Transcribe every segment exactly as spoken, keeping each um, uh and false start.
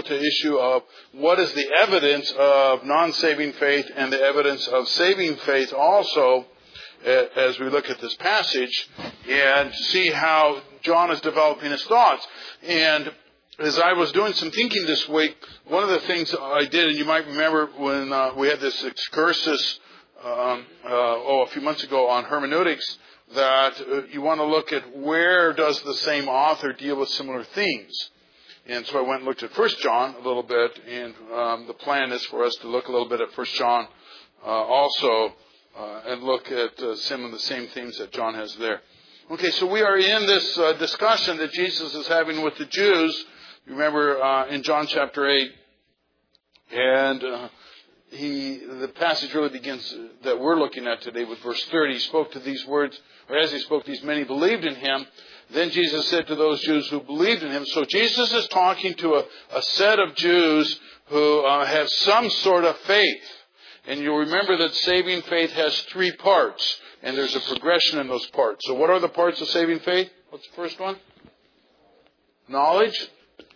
with the issue of what is the evidence of non-saving faith and the evidence of saving faith also, as we look at this passage and see how John is developing his thoughts. And as I was doing some thinking this week, one of the things I did, and you might remember when uh, we had this excursus um, uh, oh, a few months ago on hermeneutics, that uh, you want to look at where does the same author deal with similar themes. And so I went and looked at First John a little bit, and um, the plan is for us to look a little bit at First John uh, also, uh, and look at uh, some of the same themes that John has there. Okay, so we are in this uh, discussion that Jesus is having with the Jews. You remember uh, in John chapter eight, and uh, he the passage really begins uh, that we're looking at today with verse thirty. He spoke to these words, or as he spoke these, many believed in him. Then Jesus said to those Jews who believed in him. So Jesus is talking to a, a set of Jews who uh, have some sort of faith. And you'll remember that saving faith has three parts. And there's a progression in those parts. So what are the parts of saving faith? What's the first one? Knowledge.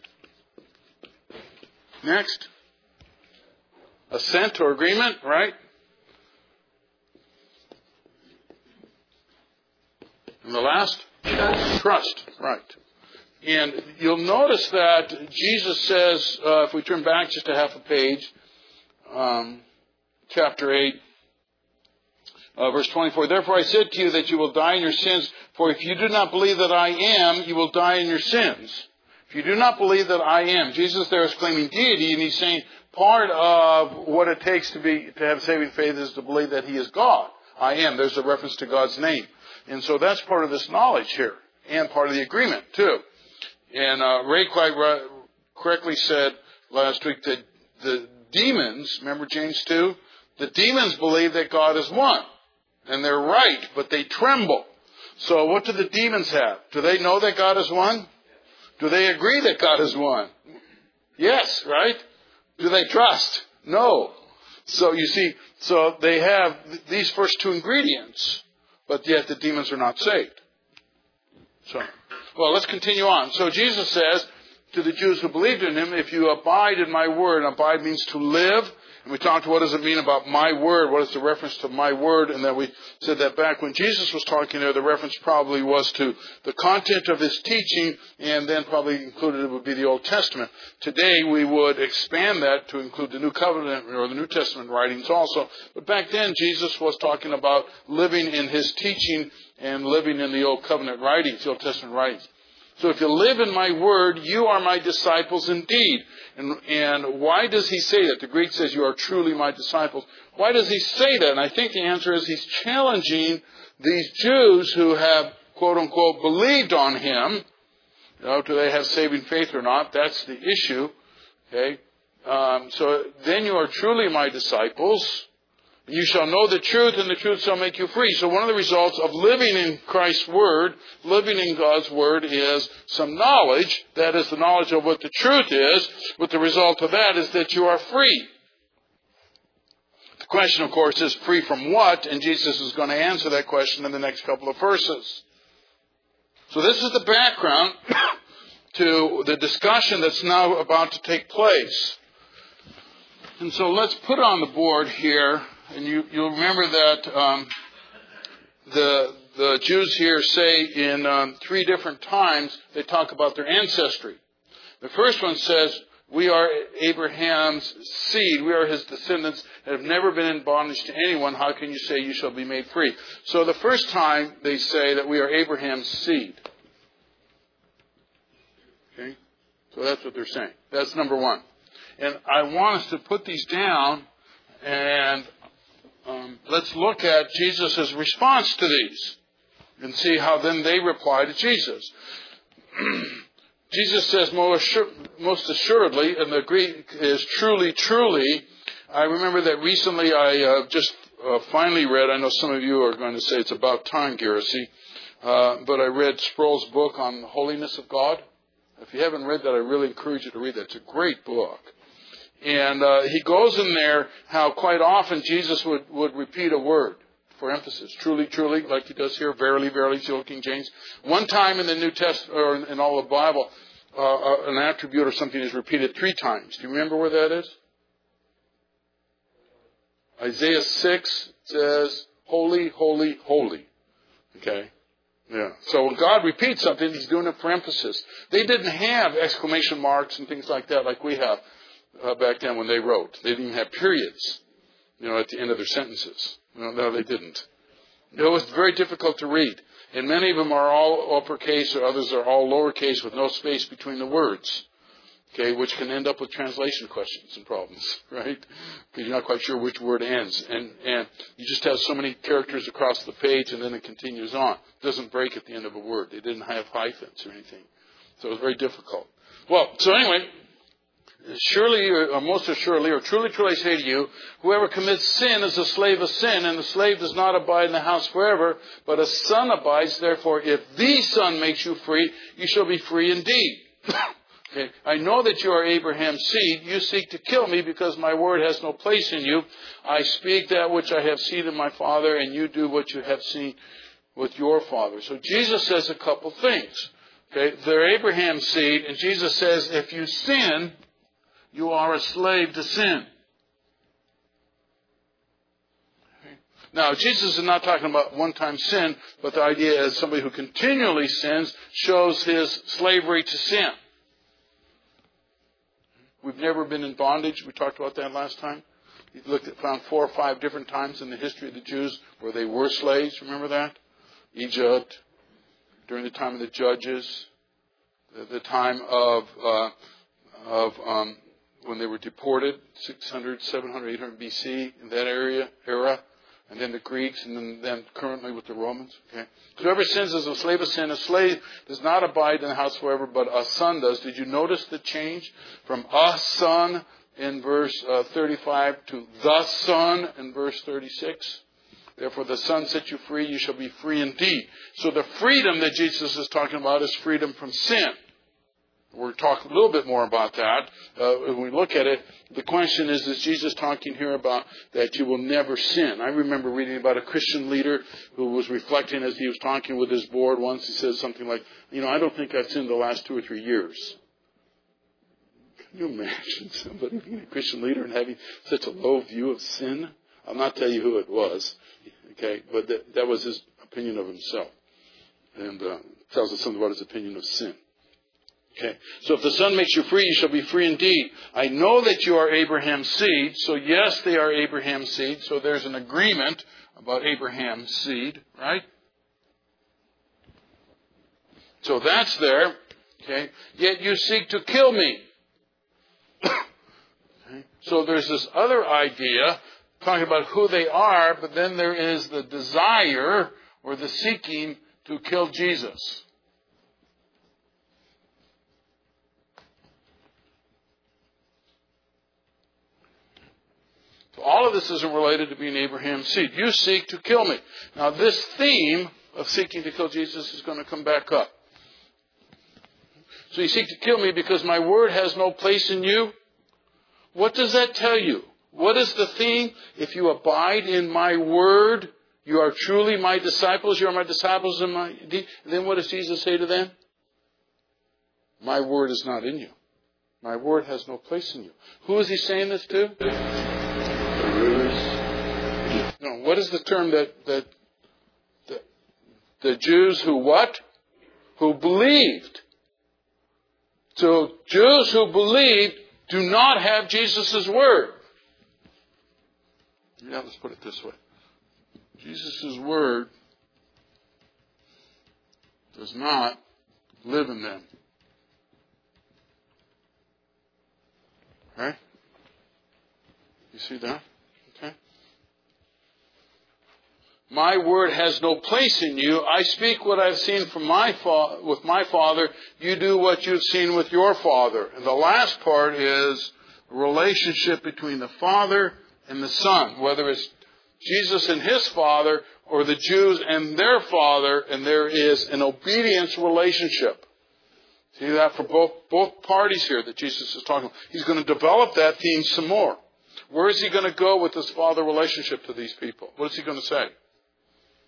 Next. Assent or agreement, right? And the last? Trust. Trust, right. And you'll notice that Jesus says, uh, if we turn back just a half a page, um, chapter eight, uh, verse twenty-four, therefore I said to you that you will die in your sins, for if you do not believe that I am, you will die in your sins. If you do not believe that I am, Jesus there is claiming deity, and he's saying part of what it takes to be to have saving faith is to believe that he is God. I am. There's a reference to God's name. And so that's part of this knowledge here, and part of the agreement, too. And uh, Ray quite right, correctly said last week that the demons, remember James two? The demons believe that God is one. And they're right, but they tremble. So what do the demons have? Do they know that God is one? Do they agree that God is one? Yes, right? Do they trust? No. So you see, so they have these first two ingredients. But yet the demons are not saved. So, well, let's continue on. So Jesus says to the Jews who believed in him, if you abide in my word, and abide means to live. And we talked, what does it mean about my word? What is the reference to my word? And then we said that back when Jesus was talking there, the reference probably was to the content of his teaching, and then probably included it would be the Old Testament. Today we would expand that to include the New Covenant or the New Testament writings also. But back then Jesus was talking about living in his teaching and living in the Old Covenant writings, the Old Testament writings. So if you live in my word, you are my disciples indeed. And, and why does he say that? The Greek says you are truly my disciples. Why does he say that? And I think the answer is he's challenging these Jews who have, quote unquote, believed on him. You know, do they have saving faith or not? That's the issue. Okay. Um, so then you are truly my disciples. You shall know the truth, and the truth shall make you free. So one of the results of living in Christ's Word, living in God's Word, is some knowledge. That is the knowledge of what the truth is. But the result of that is that you are free. The question, of course, is free from what? And Jesus is going to answer that question in the next couple of verses. So this is the background to the discussion that's now about to take place. And so let's put on the board here. And you, you'll remember that um, the the Jews here say in um, three different times they talk about their ancestry. The first one says, we are Abraham's seed. We are his descendants that have never been in bondage to anyone. How can you say you shall be made free? So the first time they say that we are Abraham's seed. Okay? So that's what they're saying. That's number one. And I want us to put these down and Um, let's look at Jesus' response to these and see how then they reply to Jesus. Jesus says most assuredly, and the Greek is truly, truly. I remember that recently I uh, just uh, finally read, I know some of you are going to say it's about time, Garrissey, uh, but I read Sproul's book on the holiness of God. If you haven't read that, I really encourage you to read that. It's a great book. And uh, he goes in there how quite often Jesus would, would repeat a word for emphasis. Truly, truly, like he does here. Verily, verily, still King James. One time in the New Testament, or in all the Bible, uh, an attribute or something is repeated three times. Do you remember where that is? Isaiah six says, holy, holy, holy. Okay? Yeah. So when God repeats something, He's doing it for emphasis. They didn't have exclamation marks and things like that like we have uh, back then when they wrote. They didn't even have periods, you know, at the end of their sentences. No, no, they didn't. It was very difficult to read. And many of them are all uppercase or others are all lowercase with no space between the words. Okay, which can end up with translation questions and problems, right? Because you're not quite sure which word ends. And, and you just have so many characters across the page and then it continues on. It doesn't break at the end of a word. They didn't have hyphens or anything. So it was very difficult. Well, so anyway, surely, or most assuredly, or truly, truly I say to you, whoever commits sin is a slave of sin, and the slave does not abide in the house forever, but a son abides. Therefore, if the Son makes you free, you shall be free indeed. Okay. I know that you are Abraham's seed. You seek to kill me because my word has no place in you. I speak that which I have seen in my Father, and you do what you have seen with your father. So Jesus says a couple things. Okay. They're Abraham's seed, and Jesus says if you sin, you are a slave to sin. Okay. Now, Jesus is not talking about one-time sin, but the idea is somebody who continually sins shows his slavery to sin. We've never been in bondage. We talked about that last time. We looked at, found four or five different times in the history of the Jews where they were slaves. Remember that? Egypt, during the time of the Judges, the, the time of uh, of um, when they were deported, six hundred, seven hundred, eight hundred B C, in that area era, and then the Greeks, and then, then currently with the Romans. Okay, whoever sins is a slave of sin. A slave does not abide in the house forever, but a son does. Did you notice the change from a son in verse uh, thirty-five to the Son in verse thirty-six? Therefore, the Son sets you free; you shall be free indeed. So the freedom that Jesus is talking about is freedom from sin. We'll talk a little bit more about that uh, when we look at it. The question is, is Jesus talking here about that you will never sin? I remember reading about a Christian leader who was reflecting as he was talking with his board once. He says something like, you know, I don't think I've sinned the last two or three years. Can you imagine somebody being a Christian leader and having such a low view of sin? I'll not tell you who it was, okay, but that, that was his opinion of himself. And uh, tells us something about his opinion of sin. Okay, so if the Son makes you free, you shall be free indeed. I know that you are Abraham's seed. So yes, they are Abraham's seed. So there's an agreement about Abraham's seed, right? So that's there. Okay, yet you seek to kill me. Okay. So there's this other idea talking about who they are, but then there is the desire or the seeking to kill Jesus. All of this isn't related to being Abraham's seed. You seek to kill me. Now, this theme of seeking to kill Jesus is going to come back up. So you seek to kill me because my word has no place in you. What does that tell you? What is the theme? If you abide in my word, you are truly my disciples. You are my disciples in my deed. And then what does Jesus say to them? My word is not in you. My word has no place in you. Who is he saying this to? No, what is the term that, that, that the Jews who what? Who believed. So Jews who believed do not have Jesus' word. Yeah, let's put it this way. Jesus' word does not live in them. Right? You see that? Okay. My word has no place in you. I speak what I've seen from my fa- with my Father. You do what you've seen with your father. And the last part is a relationship between the Father and the Son. Whether it's Jesus and his Father or the Jews and their Father. And there is an obedience relationship. See that for both, both parties here that Jesus is talking about. He's going to develop that theme some more. Where is he going to go with this father relationship to these people? What is he going to say?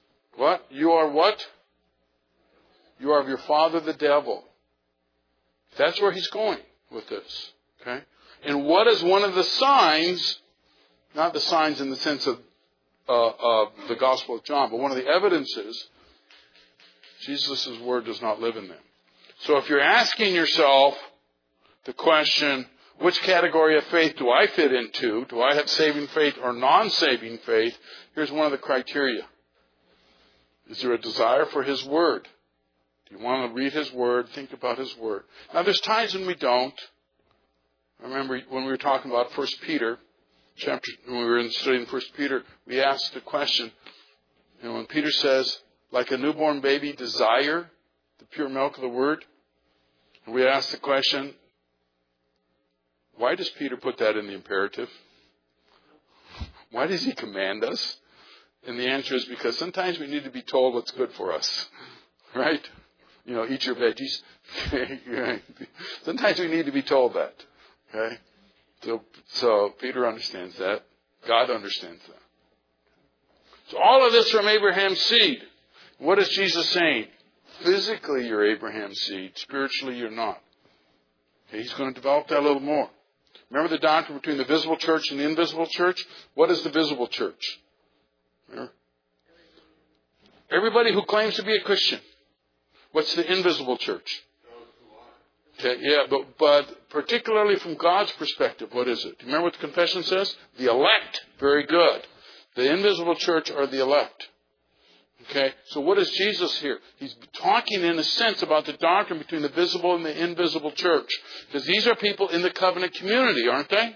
What? You are what? You are of your father the devil. That's where he's going with this. Okay? And what is one of the signs, not the signs in the sense of, uh, of the Gospel of John, but one of the evidences, Jesus' word does not live in them. So if you're asking yourself the question, which category of faith do I fit into? Do I have saving faith or non-saving faith? Here's one of the criteria. Is there a desire for His Word? Do you want to read His Word, think about His Word? Now, there's times when we don't. I remember when we were talking about First Peter, chapter, when we were studying First Peter, we asked the question, you know, when Peter says, like a newborn baby, desire the pure milk of the Word, and we asked the question, why does Peter put that in the imperative? Why does he command us? And the answer is because sometimes we need to be told what's good for us. Right? You know, eat your veggies. Sometimes we need to be told that. Okay? So, so Peter understands that. God understands that. So all of this from Abraham's seed. What is Jesus saying? Physically you're Abraham's seed. Spiritually you're not. Okay, he's going to develop that a little more. Remember the doctrine between the visible church and the invisible church? What is the visible church? Remember? Everybody who claims to be a Christian. What's the invisible church? Okay, yeah, but, but particularly from God's perspective, what is it? Do you remember what the confession says? The elect. Very good. The invisible church are the elect. Okay, so what is Jesus here? He's talking in a sense about the doctrine between the visible and the invisible church. Because these are people in the covenant community, aren't they?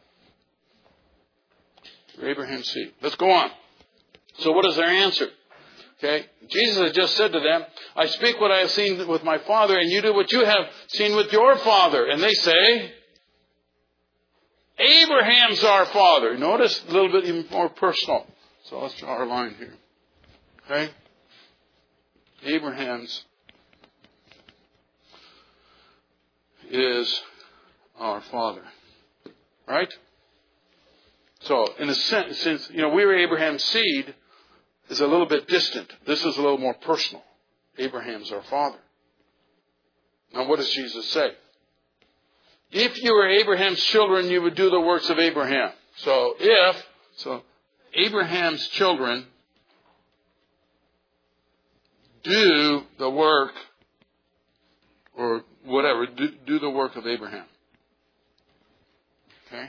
Abraham's seed. Let's go on. So what is their answer? Okay, Jesus has just said to them, I speak what I have seen with my Father, and you do what you have seen with your father. And they say, Abraham's our father. Notice a little bit even more personal. So let's draw our line here. Okay? Abraham's is our father. Right? So, in a sense, since, you know, we were Abraham's seed, is a little bit distant. This is a little more personal. Abraham's our father. Now, what does Jesus say? If you were Abraham's children, you would do the works of Abraham. So, if, so, Abraham's children do the work, or whatever, do, do the work of Abraham. Okay?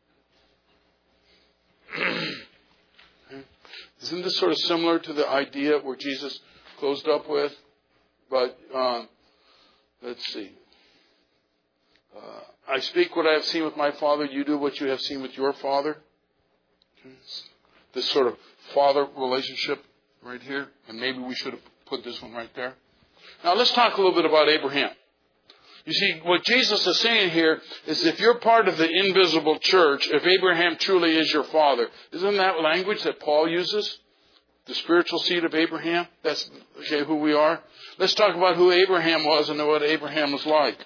Isn't this sort of similar to the idea where Jesus closed up with? But, um, let's see. Uh, I speak what I have seen with my father. You do what you have seen with your father. Okay. This sort of father relationship right here. And maybe we should have put this one right there. Now let's talk a little bit about Abraham. You see, what Jesus is saying here is if you're part of the invisible church, if Abraham truly is your father, isn't that language that Paul uses? The spiritual seed of Abraham? That's okay, who we are. Let's talk about who Abraham was and what Abraham was like.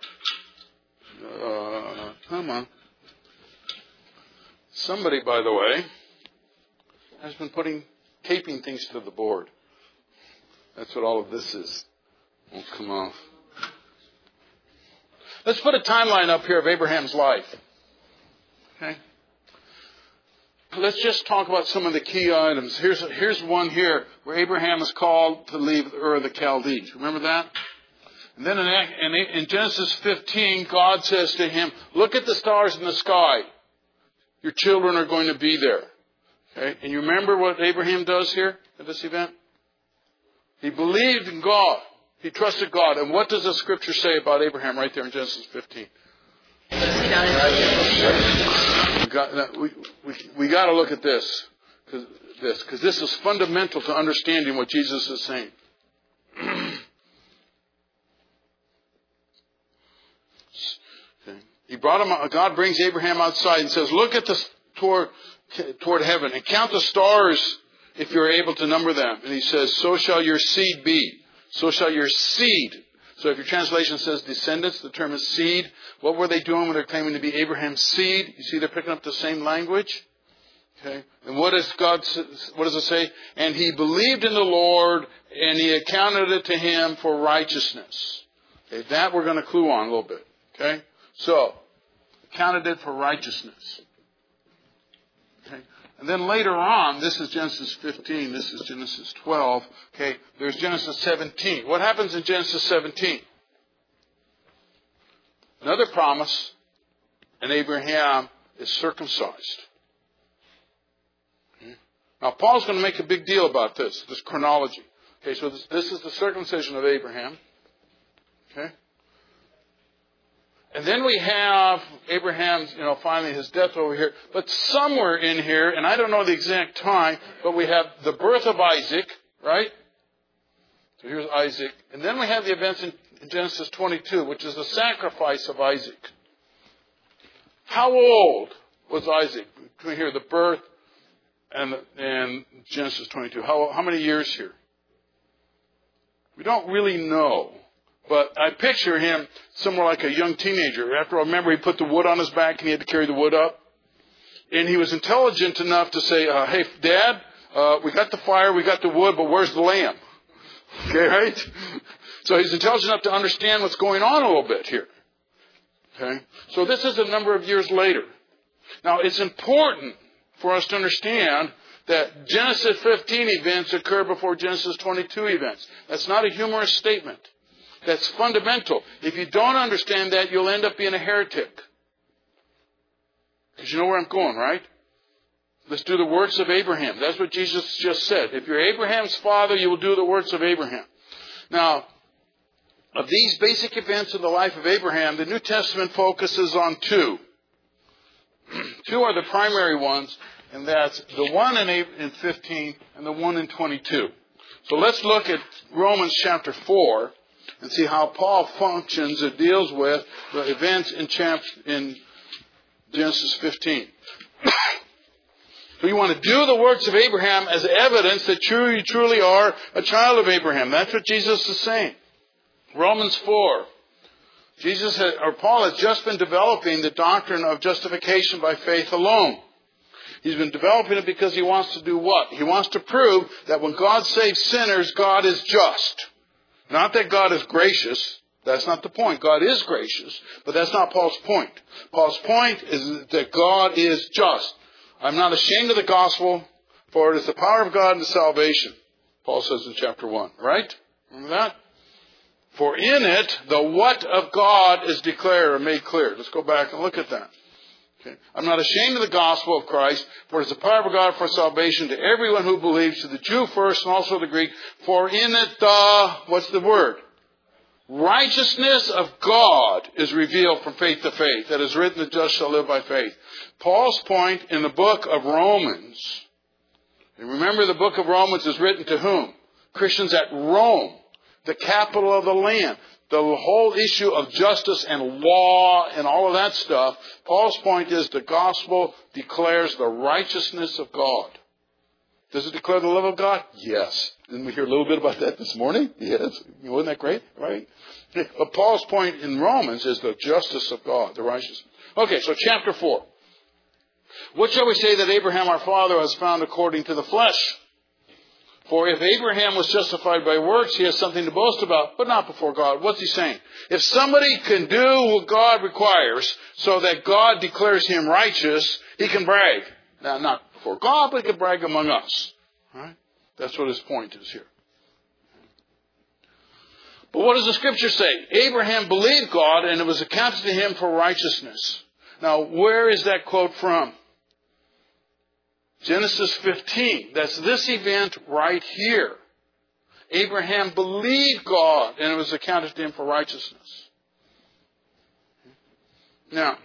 Uh, come on. Somebody, by the way, has been putting, taping things to the board. That's what all of this is. Oh, come on. Let's put a timeline up here of Abraham's life. Okay? Let's just talk about some of the key items. Here's, here's one here where Abraham is called to leave Ur of the Chaldees. Remember that? And then in, in, in Genesis fifteen, God says to him, look at the stars in the sky. Your children are going to be there. Okay? And you remember what Abraham does here at this event? He believed in God. He trusted God. And what does the scripture say about Abraham right there in Genesis fifteen? We got, we, we, we got to look at this. Cause, this, because this is fundamental to understanding what Jesus is saying. Okay. He brought him. God brings Abraham outside and says, look at the toward, toward heaven and count the stars if you're able to number them. And he says, so shall your seed be. So shall your seed. So if your translation says descendants, the term is seed. What were they doing when they're claiming to be Abraham's seed? You see, they're picking up the same language. Okay. And what does God? What does it say? And he believed in the Lord, and he accounted it to him for righteousness. Okay. That we're going to clue on a little bit. Okay? So, candidate for righteousness. Okay? And then later on, this is Genesis fifteen, this is Genesis twelve. Okay? There's Genesis seventeen. What happens in Genesis seventeen? Another promise, and Abraham is circumcised. Okay? Now, Paul's going to make a big deal about this, this chronology. Okay, so this, this is the circumcision of Abraham. Okay? And then we have Abraham's, you know, finally his death over here. But somewhere in here, and I don't know the exact time, but we have the birth of Isaac, right? So here's Isaac. And then we have the events in Genesis twenty-two, which is the sacrifice of Isaac. How old was Isaac between here, the birth and, and Genesis twenty-two? How, how many years here? We don't really know. But I picture him somewhere like a young teenager. After all, remember, he put the wood on his back and he had to carry the wood up. And he was intelligent enough to say, uh, hey, Dad, uh, we got the fire, we got the wood, but where's the lamb? Okay, right? So he's intelligent enough to understand what's going on a little bit here. Okay? So this is a number of years later. Now, it's important for us to understand that Genesis fifteen events occur before Genesis twenty-two events. That's not a humorous statement. That's fundamental. If you don't understand that, you'll end up being a heretic. Because you know where I'm going, right? Let's do the works of Abraham. That's what Jesus just said. If you're Abraham's father, you will do the works of Abraham. Now, of these basic events in the life of Abraham, the New Testament focuses on two. Two are the primary ones, and that's the one in fifteen and the one in twenty-two. So let's look at Romans chapter four and see how Paul functions and deals with the events in, chapter, in Genesis fifteen. So you want to do the works of Abraham as evidence that you, you truly are a child of Abraham. That's what Jesus is saying. Romans four. Jesus had, or Paul has just been developing the doctrine of justification by faith alone. He's been developing it because he wants to do what? He wants to prove that when God saves sinners, God is just. Not that God is gracious. That's not the point. God is gracious, but that's not Paul's point. Paul's point is that God is just. I'm not ashamed of the gospel, for it is the power of God unto salvation, Paul says in chapter one. Right? Remember that? For in it, the what of God is declared or made clear. Let's go back and look at that. Okay. I'm not ashamed of the gospel of Christ, for it is the power of God for salvation to everyone who believes, to the Jew first and also the Greek. For in it the, what's the word? Righteousness of God is revealed from faith to faith. That is written, the just shall live by faith. Paul's point in the book of Romans, and remember the book of Romans is written to whom? Christians at Rome, the capital of the land. The whole issue of justice and law and all of that stuff, Paul's point is the gospel declares the righteousness of God. Does it declare the love of God? Yes. Didn't we hear a little bit about that this morning? Yes. Wasn't that great? Right? But Paul's point in Romans is the justice of God, the righteousness. Okay, so chapter four. What shall we say that Abraham our father has found according to the flesh? For if Abraham was justified by works, he has something to boast about, but not before God. What's he saying? If somebody can do what God requires so that God declares him righteous, he can brag. Now, not before God, but he can brag among us. Right? That's what his point is here. But what does the Scripture say? Abraham believed God, and it was accounted to him for righteousness. Now, where is that quote from? Genesis fifteen. That's this event right here. Abraham believed God, and it was accounted to him for righteousness. Now,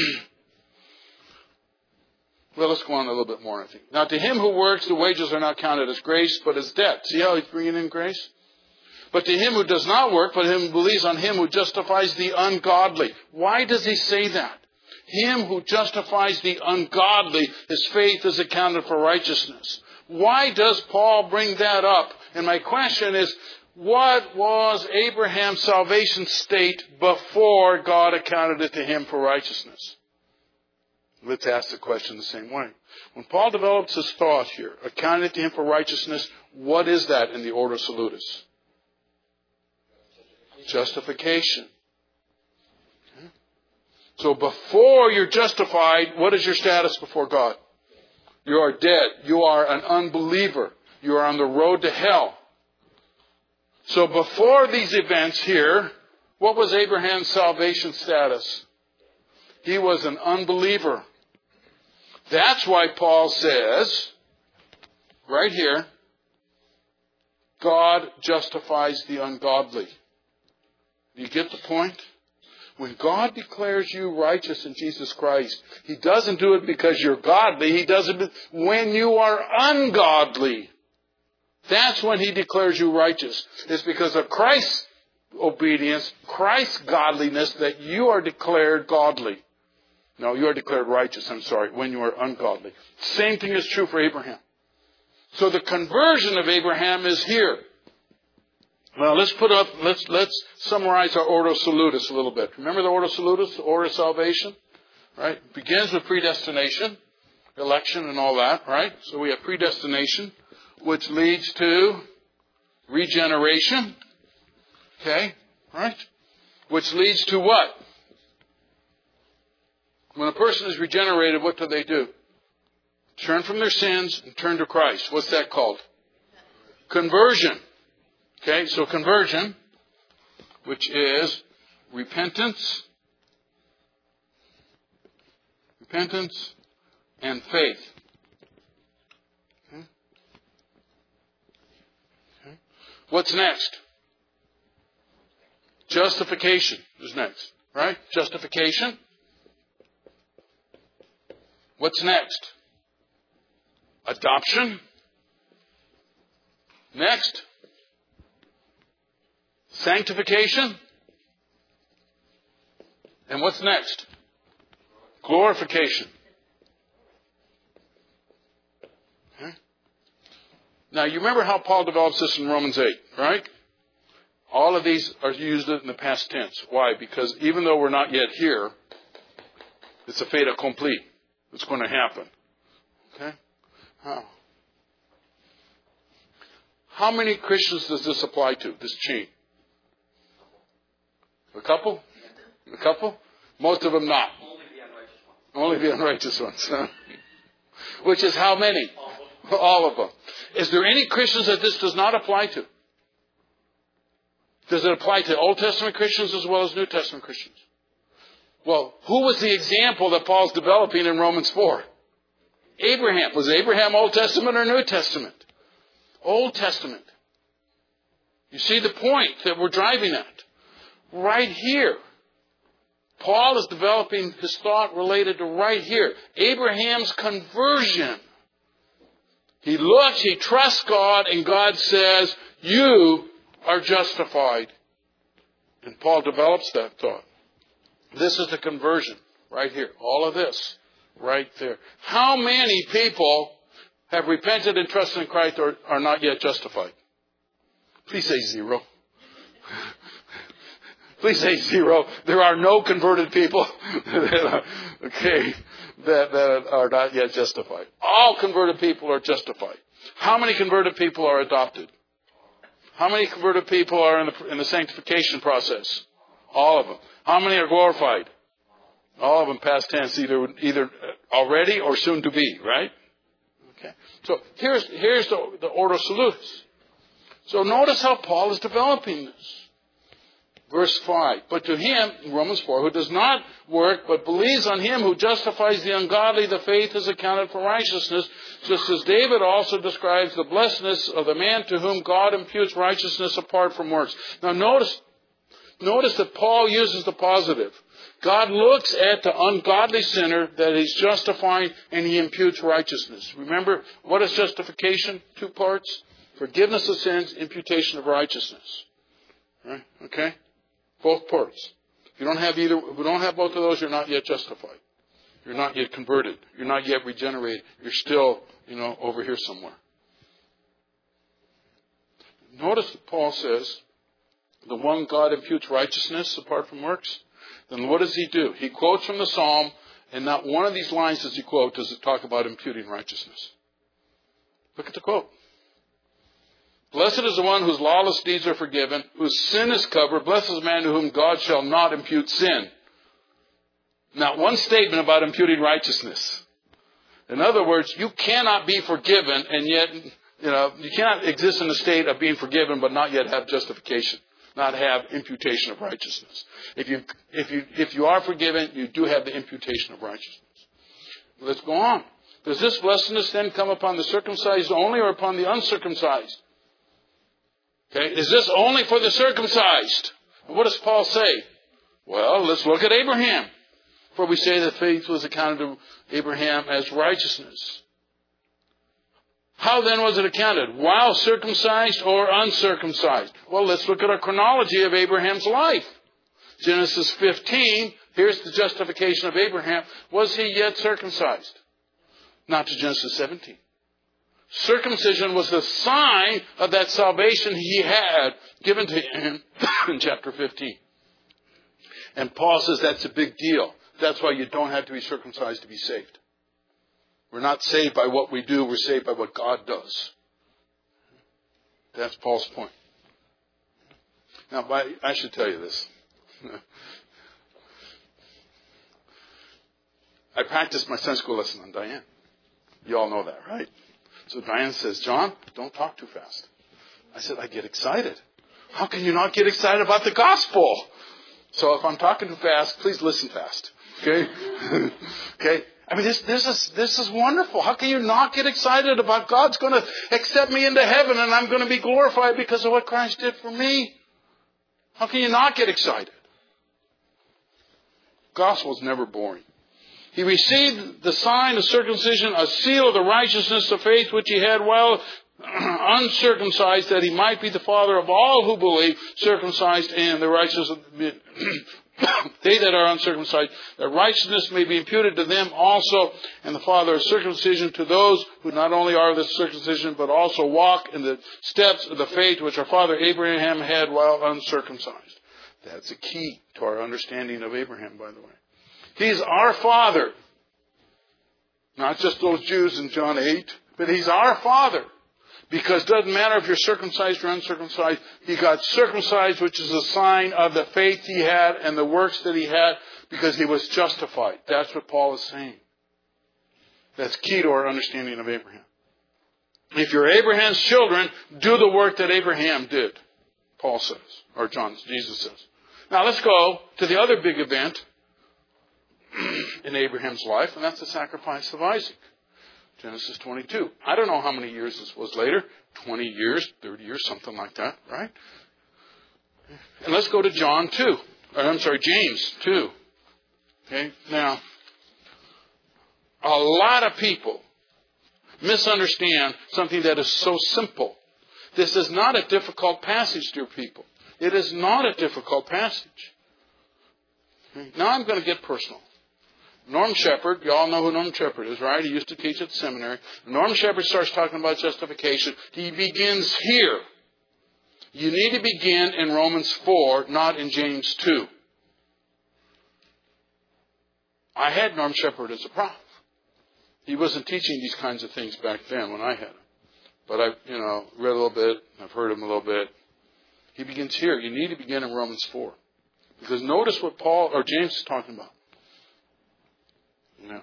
well, let's go on a little bit more, I think. Now, to him who works, the wages are not counted as grace, but as debt. See how he's bringing in grace? But to him who does not work, but him who believes on him who justifies the ungodly. Why does he say that? Him who justifies the ungodly, his faith is accounted for righteousness. Why does Paul bring that up? And my question is, what was Abraham's salvation state before God accounted it to him for righteousness? Let's ask the question the same way. When Paul develops his thought here, accounted it to him for righteousness, what is that in the ordo salutis? Justification. So before you're justified, what is your status before God? You are dead. You are an unbeliever. You are on the road to hell. So before these events here, what was Abraham's salvation status? He was an unbeliever. That's why Paul says, right here, God justifies the ungodly. Do you get the point? When God declares you righteous in Jesus Christ, He doesn't do it because you're godly. He does it when you are ungodly. That's when He declares you righteous. It's because of Christ's obedience, Christ's godliness, that you are declared godly. No, you are declared righteous, I'm sorry, when you are ungodly. Same thing is true for Abraham. So the conversion of Abraham is here. Well, let's put up, let's, let's summarize our Ordo Salutis a little bit. Remember the Ordo Salutis, the order of salvation? Right? It begins with predestination, election and all that, right? So we have predestination, which leads to regeneration. Okay? Right? Which leads to what? When a person is regenerated, what do they do? Turn from their sins and turn to Christ. What's that called? Conversion. Okay, so conversion, which is repentance, repentance and faith. Okay. Okay. What's next? Justification is next, right? Justification. What's next? Adoption. Next. Sanctification. And what's next? Glorification. Okay. Now, you remember how Paul develops this in Romans eight, right? All of these are used in the past tense. Why? Because even though we're not yet here, it's a fait accompli. It's going to happen. Okay? How? How many Christians does this apply to, this chain? A couple? A couple? Most of them not. Only the unrighteous ones. Only the unrighteous ones. Which is how many? All of them. Is there any Christians that this does not apply to? Does it apply to Old Testament Christians as well as New Testament Christians? Well, who was the example that Paul's developing in Romans four? Abraham. Was Abraham Old Testament or New Testament? Old Testament. You see the point that we're driving at? Right here. Paul is developing his thought related to right here. Abraham's conversion. He looks, he trusts God, and God says, you are justified. And Paul develops that thought. This is the conversion right here. All of this right there. How many people have repented and trusted in Christ or are not yet justified? Please say zero. Please say zero. There are no converted people that are, okay, that, that are not yet justified. All converted people are justified. How many converted people are adopted? How many converted people are in the, in the sanctification process? All of them. How many are glorified? All of them past tense, either either already or soon to be, right? Okay. So here's here's the, the Ordo Salutis. So notice how Paul is developing this. Verse five. But to him, in Romans four, who does not work, but believes on him who justifies the ungodly, the faith is accounted for righteousness, just as David also describes the blessedness of the man to whom God imputes righteousness apart from works. Now notice, notice that Paul uses the positive. God looks at the ungodly sinner that he's justifying and he imputes righteousness. Remember, what is justification? Two parts. Forgiveness of sins, imputation of righteousness. Right? Okay? Both parts. If you don't have either, if you don't have both of those, you're not yet justified. You're not yet converted. You're not yet regenerated. You're still, you know, over here somewhere. Notice that Paul says, the one God imputes righteousness apart from works. Then what does he do? He quotes from the Psalm, and not one of these lines does he quote does it talk about imputing righteousness. Look at the quote. Blessed is the one whose lawless deeds are forgiven, whose sin is covered. Blessed is the man to whom God shall not impute sin. Not one statement about imputed righteousness. In other words, you cannot be forgiven and yet, you know, you cannot exist in a state of being forgiven but not yet have justification, not have imputation of righteousness. If you, if you, if you are forgiven, you do have the imputation of righteousness. Let's go on. Does this blessedness then come upon the circumcised only or upon the uncircumcised? Okay, is this only for the circumcised? And what does Paul say? Well, let's look at Abraham. For we say that faith was accounted to Abraham as righteousness. How then was it accounted? While circumcised or uncircumcised? Well, let's look at our chronology of Abraham's life. Genesis fifteen, here's the justification of Abraham. Was he yet circumcised? Not to Genesis seventeen. Circumcision was the sign of that salvation he had given to him in chapter fifteen. And Paul says that's a big deal. That's why you don't have to be circumcised to be saved. We're not saved by what we do. We're saved by what God does. That's Paul's point. Now, I should tell you this. I practiced my Sunday school lesson on Diane. You all know that, right? So Diane says, John, don't talk too fast. I said, I get excited. How can you not get excited about the gospel? So if I'm talking too fast, please listen fast. Okay? Okay? I mean, this, this is, this is wonderful. How can you not get excited about God's going to accept me into heaven and I'm going to be glorified because of what Christ did for me? How can you not get excited? Gospel is never boring. He received the sign of circumcision, a seal of the righteousness of faith which he had while uncircumcised, that he might be the father of all who believe, circumcised and the righteous. They that are uncircumcised, that righteousness may be imputed to them also, and the father of circumcision to those who not only are the circumcision, but also walk in the steps of the faith which our father Abraham had while uncircumcised. That's a key to our understanding of Abraham, by the way. He's our father. Not just those Jews in John eight, but he's our father. Because it doesn't matter if you're circumcised or uncircumcised. He got circumcised, which is a sign of the faith he had and the works that he had, because he was justified. That's what Paul is saying. That's key to our understanding of Abraham. If you're Abraham's children, do the work that Abraham did, Paul says, or John, Jesus says. Now let's go to the other big event in Abraham's life, and that's the sacrifice of Isaac. Genesis twenty-two. I don't know how many years this was later. twenty years, thirty years, something like that, right? And let's go to John two. Or, I'm sorry, James two. Okay, now, a lot of people misunderstand something that is so simple. This is not a difficult passage, dear people. It is not a difficult passage. Okay? Now I'm going to get personal. Norm Shepherd, you all know who Norm Shepherd is, right? He used to teach at the seminary. Norm Shepherd starts talking about justification. He begins here. You need to begin in Romans four, not in James two. I had Norm Shepherd as a prof. He wasn't teaching these kinds of things back then when I had him. But I, you know, read a little bit. I've heard him a little bit. He begins here. You need to begin in Romans four. Because notice what Paul or James is talking about. No.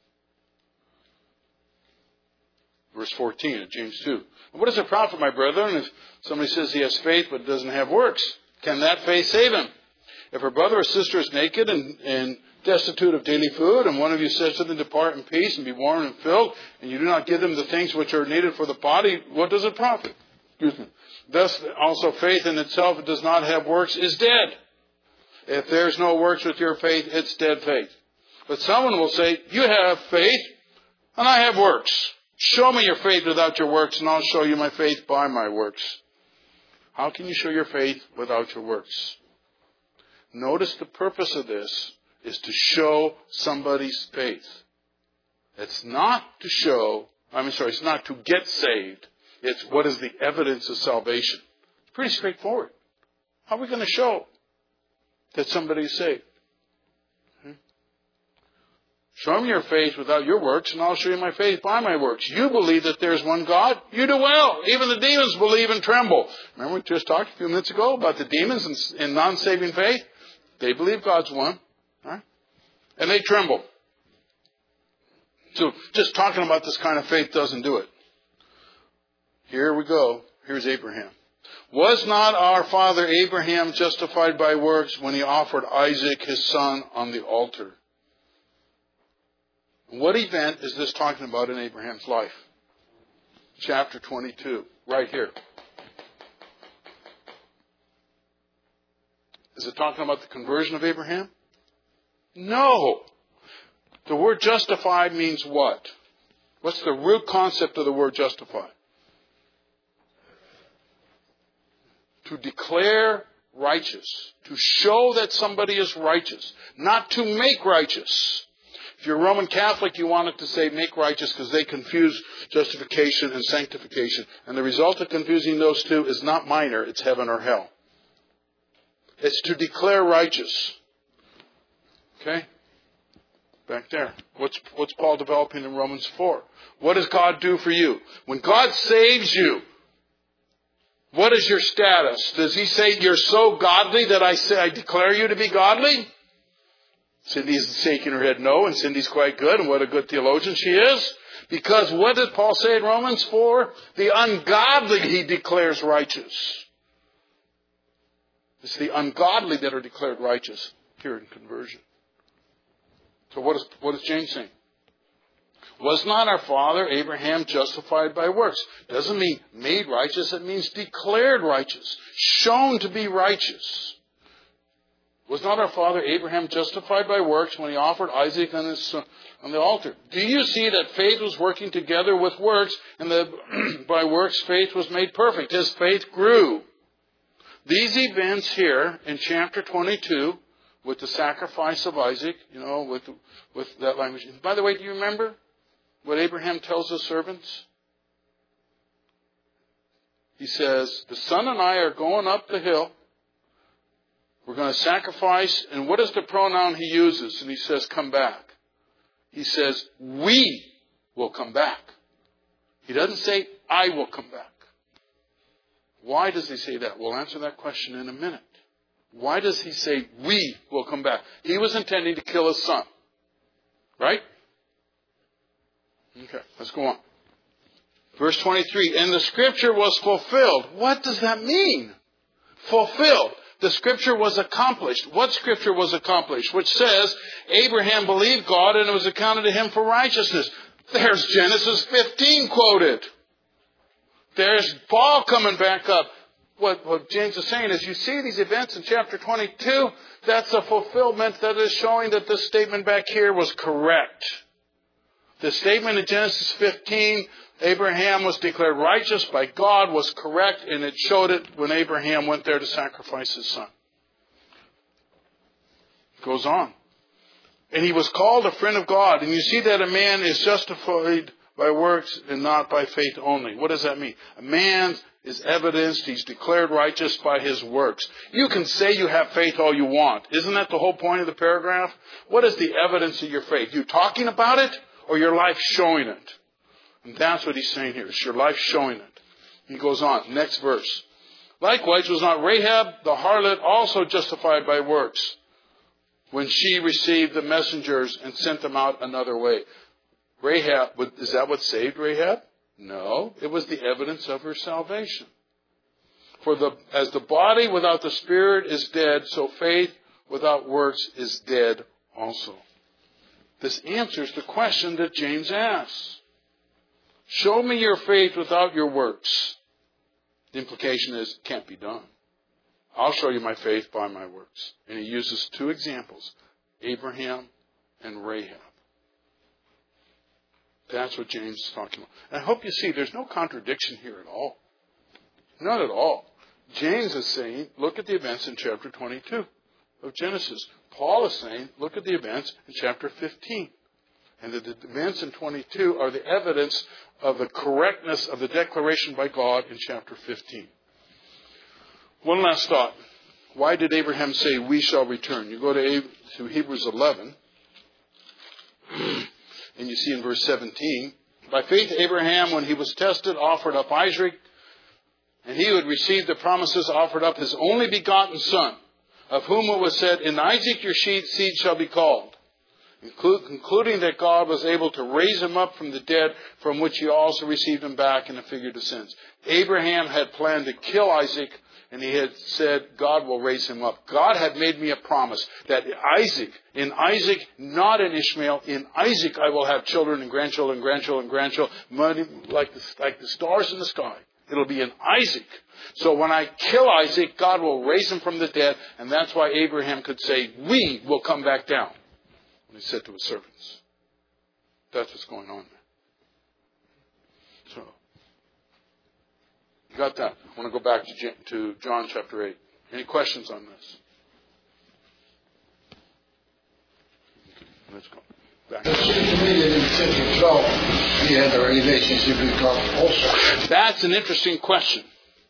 Verse fourteen of James two. What is a profit, my brethren, if somebody says he has faith but doesn't have works? Can that faith save him? If a brother or sister is naked and, and destitute of daily food, and one of you says to them, depart in peace and be warmed and filled, and you do not give them the things which are needed for the body, what does it profit? Excuse me. Thus also faith in itself, it does not have works, is dead. If there's no works with your faith, it's dead faith. But someone will say, you have faith, and I have works. Show me your faith without your works, and I'll show you my faith by my works. How can you show your faith without your works? Notice the purpose of this is to show somebody's faith. It's not to show, I'm sorry, it's not to get saved. It's what is the evidence of salvation. It's pretty straightforward. How are we going to show that somebody is saved? Show me your faith without your works, and I'll show you my faith by my works. You believe that there's one God? You do well. Even the demons believe and tremble. Remember we just talked a few minutes ago about the demons and, and non-saving faith? They believe God's one. Right? And they tremble. So just talking about this kind of faith doesn't do it. Here we go. Here's Abraham. Was not our father Abraham justified by works when he offered Isaac his son on the altar? What event is this talking about in Abraham's life? Chapter twenty-two, right here. Is it talking about the conversion of Abraham? No. The word justified means what? What's the root concept of the word justified? To declare righteous. To show that somebody is righteous. Not to make righteous. If you're Roman Catholic, you want it to say make righteous because they confuse justification and sanctification. And the result of confusing those two is not minor, it's heaven or hell. It's to declare righteous. Okay? Back there. What's, what's Paul developing in Romans four? What does God do for you? When God saves you, what is your status? Does he say you're so godly that I say I declare you to be godly? Cindy's shaking her head no, and Cindy's quite good, and what a good theologian she is. Because what did Paul say in Romans four? The ungodly he declares righteous. It's the ungodly that are declared righteous here in conversion. So what is, what is James saying? Was not our father Abraham justified by works? Doesn't mean made righteous, it means declared righteous. Shown to be righteous. Was not our father Abraham justified by works when he offered Isaac on, his son, on the altar? Do you see that faith was working together with works, and that by works faith was made perfect? His faith grew. These events here in chapter twenty-two, with the sacrifice of Isaac, you know, with with that language. And by the way, do you remember what Abraham tells his servants? He says, the son and I are going up the hill. We're going to sacrifice. And what is the pronoun he uses? And he says, come back. He says, we will come back. He doesn't say, I will come back. Why does he say that? We'll answer that question in a minute. Why does he say, we will come back? He was intending to kill his son. Right? Okay, let's go on. Verse twenty-three, and the scripture was fulfilled. What does that mean? Fulfilled. The scripture was accomplished. What scripture was accomplished? Which says, Abraham believed God and it was accounted to him for righteousness. There's Genesis fifteen quoted. There's Paul coming back up. What, what James is saying is, you see these events in chapter twenty-two, that's a fulfillment that is showing that this statement back here was correct. The statement in Genesis fifteen, Abraham was declared righteous by God, was correct, and it showed it when Abraham went there to sacrifice his son. It goes on. And he was called a friend of God. And you see that a man is justified by works and not by faith only. What does that mean? A man is evidenced, he's declared righteous by his works. You can say you have faith all you want. Isn't that the whole point of the paragraph? What is the evidence of your faith? You talking about it or your life showing it? And that's what he's saying here. It's your life showing it. He goes on. Next verse. Likewise, was not Rahab the harlot also justified by works when she received the messengers and sent them out another way? Rahab, is that what saved Rahab? No, it was the evidence of her salvation. For the, as the body without the spirit is dead, so faith without works is dead also. This answers the question that James asks. Show me your faith without your works. The implication is, it can't be done. I'll show you my faith by my works. And he uses two examples, Abraham and Rahab. That's what James is talking about. And I hope you see there's no contradiction here at all. Not at all. James is saying, look at the events in chapter twenty-two of Genesis. Paul is saying, look at the events in chapter fifteen. And the events in twenty-two are the evidence of the correctness of the declaration by God in chapter fifteen. One last thought. Why did Abraham say, we shall return? You go to, to Hebrews eleven. And you see in verse seventeen, by faith Abraham, when he was tested, offered up Isaac, and he who had received the promises offered up his only begotten son, of whom it was said, in Isaac your seed shall be called. concluding that God was able to raise him up from the dead, from which he also received him back in a figurative sense. Abraham had planned to kill Isaac, and he had said, God will raise him up. God had made me a promise that Isaac, in Isaac, not in Ishmael, in Isaac I will have children and grandchildren, grandchildren, grandchildren, money like the, like the stars in the sky. It'll be in Isaac. So when I kill Isaac, God will raise him from the dead, and that's why Abraham could say, we will come back down. When he said to his servants. That's what's going on there. So, you got that? I want to go back to, to John chapter eight. Any questions on this? Let's go. Back. It seems to me that in chapter twelve, he had a relationship with God also. That's an interesting question.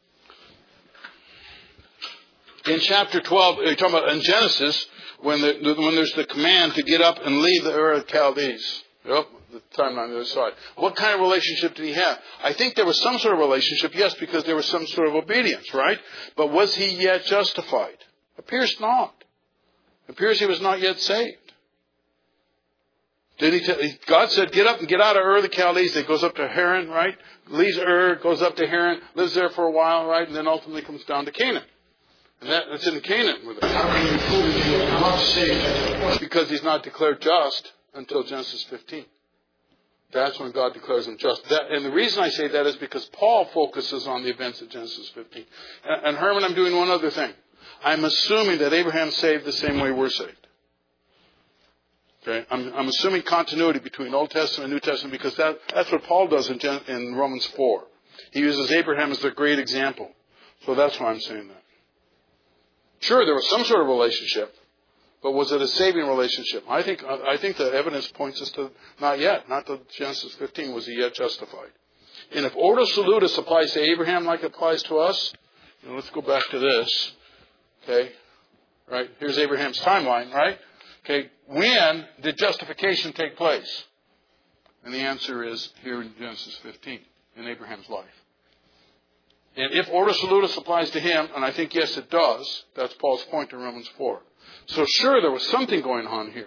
In chapter twelve, you're talking about in Genesis, when the, when there's the command to get up and leave the Ur of Chaldees. Yep, the time on the other side. What kind of relationship did he have? I think there was some sort of relationship, yes, because there was some sort of obedience, right? But was he yet justified? Appears not. Appears he was not yet saved. Did he? T- God said, "Get up and get out of Ur of the Chaldees." It goes up to Haran, right? Leaves Ur, goes up to Haran, lives there for a while, right, and then ultimately comes down to Canaan. And that, that's in Canaan with it. How can you prove that he was not saved at that point? Because he's not declared just until Genesis fifteen. That's when God declares him just. That, and the reason I say that is because Paul focuses on the events of Genesis fifteen. And, and Herman, I'm doing one other thing. I'm assuming that Abraham's saved the same way we're saved. Okay, I'm, I'm assuming continuity between Old Testament and New Testament because that, that's what Paul does in, Gen, in Romans four. He uses Abraham as the great example. So that's why I'm saying that. Sure, there was some sort of relationship, but was it a saving relationship? I think I think the evidence points us to not yet, not to Genesis fifteen. Was he yet justified? And if ordo salutis applies to Abraham like it applies to us, you know, let's go back to this. Okay, right? Here's Abraham's timeline, right? Okay, when did justification take place? And the answer is here in Genesis fifteen, in Abraham's life. And if ordo salutis applies to him, and I think yes it does, that's Paul's point in Romans four. So sure, there was something going on here.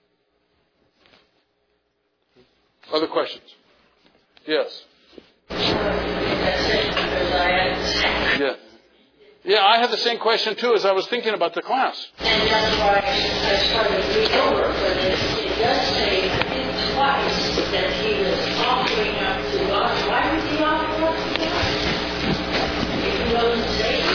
Other questions? Yes. Yeah. Yeah, I had the same question too as I was thinking about the class. And that's why I started to read over, but it, it does say, I think twice, that he was offering up to God. Why was he offering up to God? If he wasn't saved.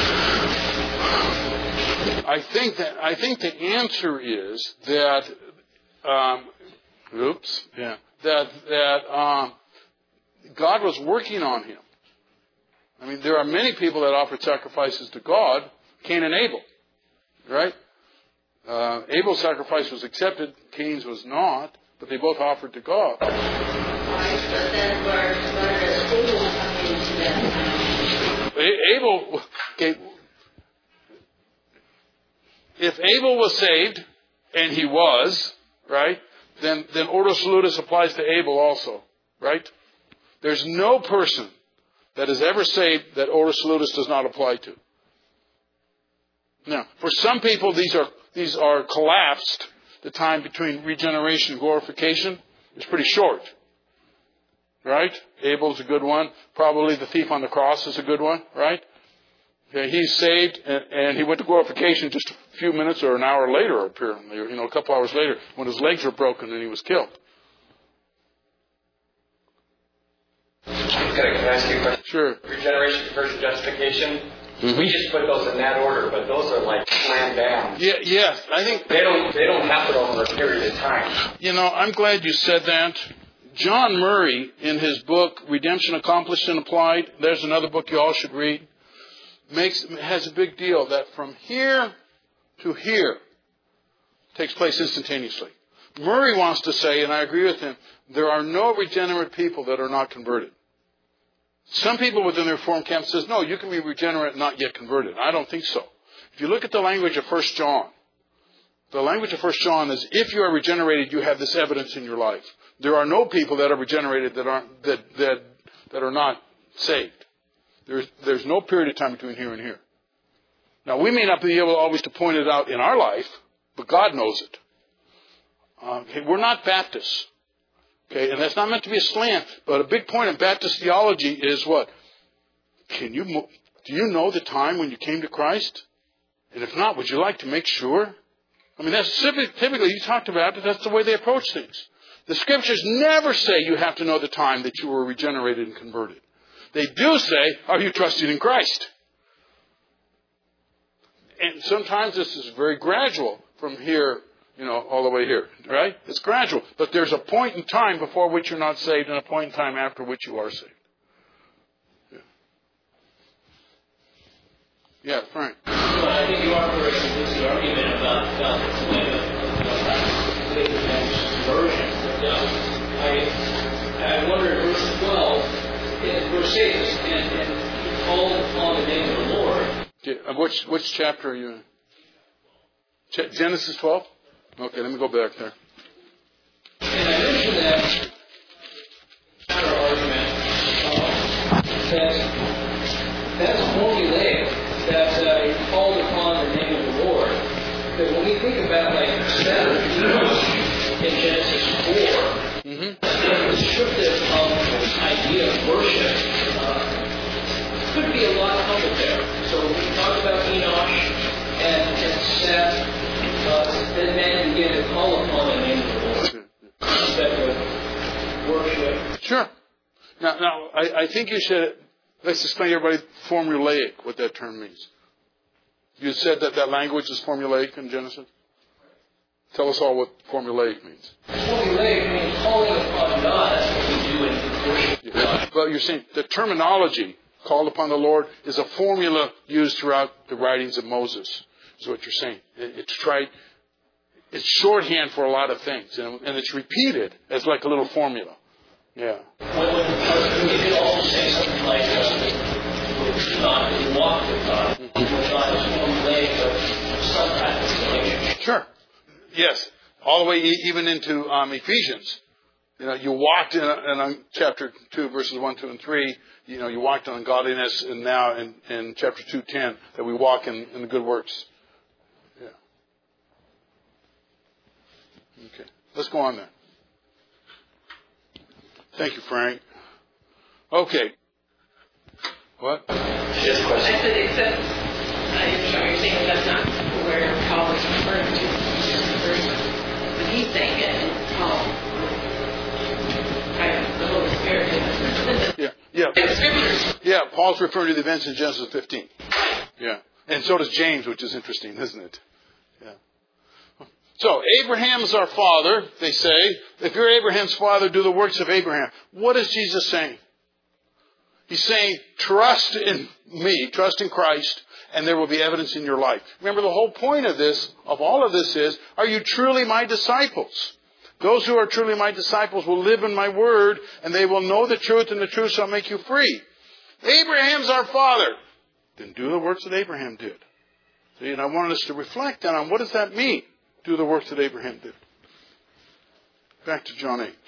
I think that I think the answer is that um, oops, yeah, that that um, God was working on him. I mean, there are many people that offered sacrifices to God, Cain and Abel, right? Uh, Abel's sacrifice was accepted, Cain's was not, but they both offered to God. Right, but then where, where does Abel come into that? Abel, okay, if Abel was saved, and he was, right, then, then ordo salutis applies to Abel also, right? There's no person that is ever saved that ordo salutis does not apply to. Now, for some people, these are these are collapsed. The time between regeneration and glorification is pretty short. Right? Abel's a good one. Probably the thief on the cross is a good one, right? Okay, he's saved, and, and he went to glorification just a few minutes or an hour later, apparently, or you know, a couple hours later, when his legs were broken and he was killed. Can I, can I ask you a question? Sure. Regeneration versus justification. Mm-hmm. We just put those in that order, but those are like slam bam. Yeah, yes, I think they don't they don't happen over a period of time. You know, I'm glad you said that. John Murray, in his book Redemption Accomplished and Applied, there's another book you all should read, makes has a big deal that from here to here takes place instantaneously. Murray wants to say, and I agree with him, there are no regenerate people that are not converted. Some people within the Reformed camp says, no, you can be regenerate and not yet converted. I don't think so. If you look at the language of First John, the language of First John is, if you are regenerated, you have this evidence in your life. There are no people that are regenerated that aren't that that that are not saved. There's there's no period of time between here and here. Now, we may not be able always to point it out in our life, but God knows it. Uh, okay, we're not Baptists. Okay, and that's not meant to be a slant, but a big point of Baptist theology is what? Can you, do you know the time when you came to Christ? And if not, would you like to make sure? I mean, that's typically, you talked about it, that's the way they approach things. The Scriptures never say you have to know the time that you were regenerated and converted. They do say, are you trusting in Christ? And sometimes this is very gradual from here, you know, all the way here, right? It's gradual. But there's a point in time before which you're not saved and a point in time after which you are saved. Yeah, yeah, Frank. Well, I think you are correct with the argument about, about the conversion. But uh, I, I wonder in verse twelve, in verse eight, and, and he called upon the name of the Lord. Yeah, which, which chapter are you in? Ch- Genesis twelve? Okay, let me go back there. And I mentioned that counter argument uh, that that's formulaic, that uh, he called upon the name of the Lord. But when we think about like Saturn in Genesis four, mm-hmm. the descriptive of the idea of worship uh, could be a lot coupled there. So we talked about Enosh and, and Seth. Uh, then man began to call upon the name of the Lord instead of worship. Sure. Now, now I, I think you should, let's explain to everybody formulaic, what that term means. You said that that language is formulaic in Genesis? Tell us all what formulaic means. Formulaic means calling upon God. That's what we do in worship. Yeah. Well, you're saying the terminology, called upon the Lord, is a formula used throughout the writings of Moses. Is what you're saying. It's tried. It's shorthand for a lot of things, and, and it's repeated as like a little formula. Yeah. When, when you could also say something like, uh, "God, we walk with God." God is formulaic of some kind of relationship. Sure. Yes. All the way e- even into um, Ephesians. You know, you walked in, in uh, chapter two, verses one, two, and three. You know, you walked on godliness, and now in, in chapter two, ten, that we walk in, in the good works. Okay, let's go on then. Thank you, Frank. Okay. What? Yes, question. I said, except, I didn't know you're saying that's not where Paul is referring to. But he's saying it, and Paul, kind of, the Holy Spirit. Yeah, yeah. The Scriptures. Yeah, Paul's referring to the events in Genesis fifteen. Yeah. And so does James, which is interesting, isn't it? Yeah. So, Abraham is our father, they say. If you're Abraham's father, do the works of Abraham. What is Jesus saying? He's saying, trust in me, trust in Christ, and there will be evidence in your life. Remember, the whole point of this, of all of this is, are you truly my disciples? Those who are truly my disciples will live in my word, and they will know the truth, and the truth shall make you free. Abraham's our father. Then do the works that Abraham did. See, and I wanted us to reflect on what does that mean? Do the works that Abraham did. Back to John eight.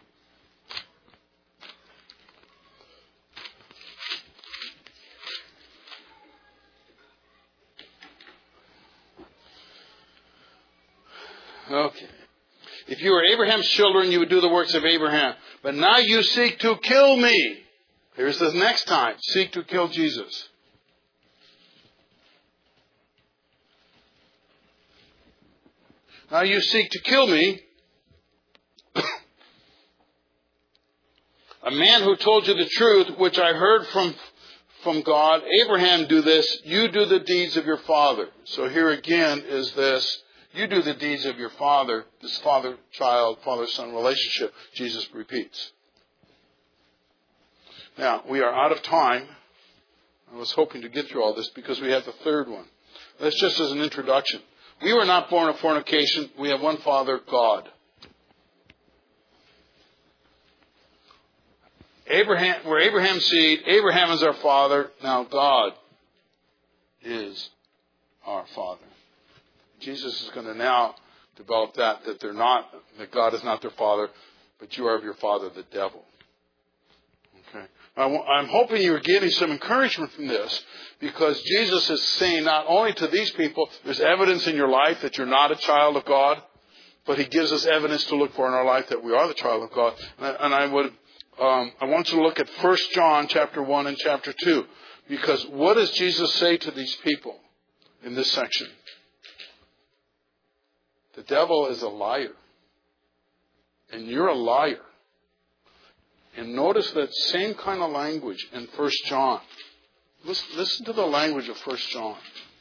Okay. If you were Abraham's children, you would do the works of Abraham. But now you seek to kill me. Here's the next time. Seek to kill Jesus. Now you seek to kill me. A man who told you the truth, which I heard from, from God. Abraham do this. You do the deeds of your father. So here again is this. You do the deeds of your father. This father-child, father-son relationship, Jesus repeats. Now, we are out of time. I was hoping to get through all this because we have the third one. That's just as an introduction. We were not born of fornication. We have one Father, God. Abraham, we're Abraham's seed. Abraham is our father. Now God is our Father. Jesus is going to now develop that, that they're not, that God is not their father, but you are of your father, the devil. Okay. I'm hoping you're getting some encouragement from this, because Jesus is saying not only to these people, there's evidence in your life that you're not a child of God. but He gives us evidence to look for in our life that we are the child of God. And I, and I would, um, I want you to look at First John chapter one and chapter two, because what does Jesus say to these people in this section? The devil is a liar, and you're a liar. And notice that same kind of language in First John. Listen, listen to the language of First John.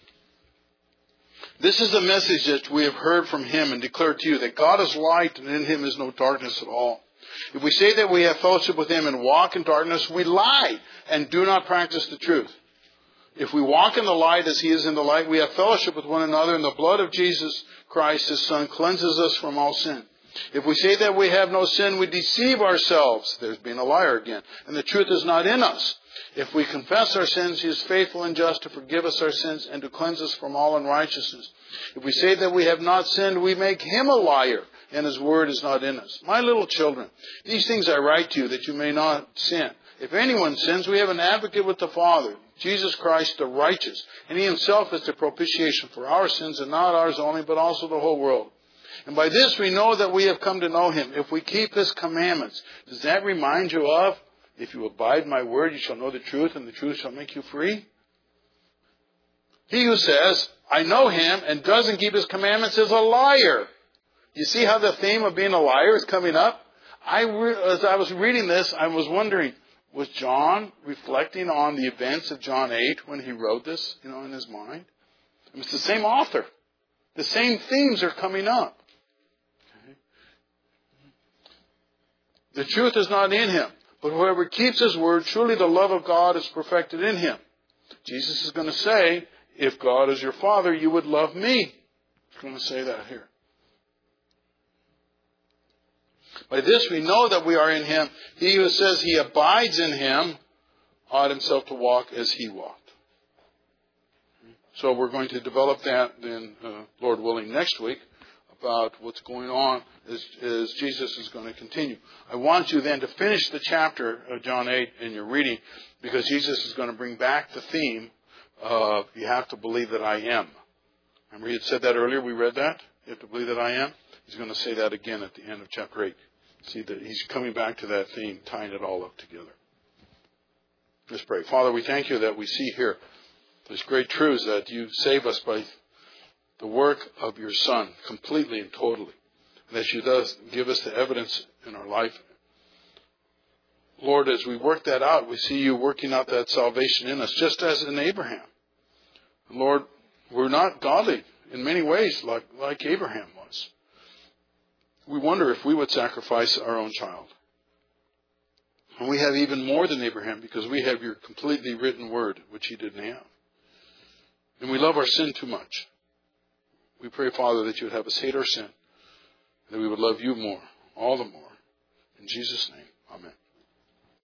This is the message that we have heard from Him and declared to you, that God is light and in Him is no darkness at all. If we say that we have fellowship with Him and walk in darkness, we lie and do not practice the truth. If we walk in the light as He is in the light, we have fellowship with one another, and the blood of Jesus Christ, His Son, cleanses us from all sin. If we say that we have no sin, we deceive ourselves. There's been a liar again. And the truth is not in us. If we confess our sins, He is faithful and just to forgive us our sins and to cleanse us from all unrighteousness. If we say that we have not sinned, we make Him a liar, and His word is not in us. My little children, these things I write to you that you may not sin. If anyone sins, we have an advocate with the Father, Jesus Christ the righteous. And He Himself is the propitiation for our sins, and not ours only, but also the whole world. And by this we know that we have come to know Him, if we keep His commandments. Does that remind you of, if you abide my word, you shall know the truth, and the truth shall make you free? He who says, I know Him, and doesn't keep His commandments is a liar. You see how the theme of being a liar is coming up? I re- as I was reading this, I was wondering, was John reflecting on the events of John eight when he wrote this, you know, in his mind? It's the same author. The same themes are coming up. Okay. The truth is not in him, but whoever keeps His word, surely the love of God is perfected in him. Jesus is going to say, if God is your Father, you would love me. He's going to say that here. By this we know that we are in Him. He who says he abides in Him ought himself to walk as He walked. So we're going to develop that then, uh, Lord willing, next week about what's going on as, as Jesus is going to continue. I want you then to finish the chapter of John eight in your reading, because Jesus is going to bring back the theme of you have to believe that I am. Remember he had said that earlier, we read that? You have to believe that I am? He's going to say that again at the end of chapter eight. See that he's coming back to that theme, tying it all up together. Let's pray. Father, we thank you that we see here these great truths that you save us by the work of your Son completely and totally. And that you thus give us the evidence in our life. Lord, as we work that out, we see you working out that salvation in us, just as in Abraham. And Lord, we're not godly in many ways like, like Abraham was. We wonder if we would sacrifice our own child. And we have even more than Abraham, because we have your completely written word, which he didn't have. And we love our sin too much. We pray, Father, that you would have us hate our sin, that we would love you more, all the more. In Jesus' name.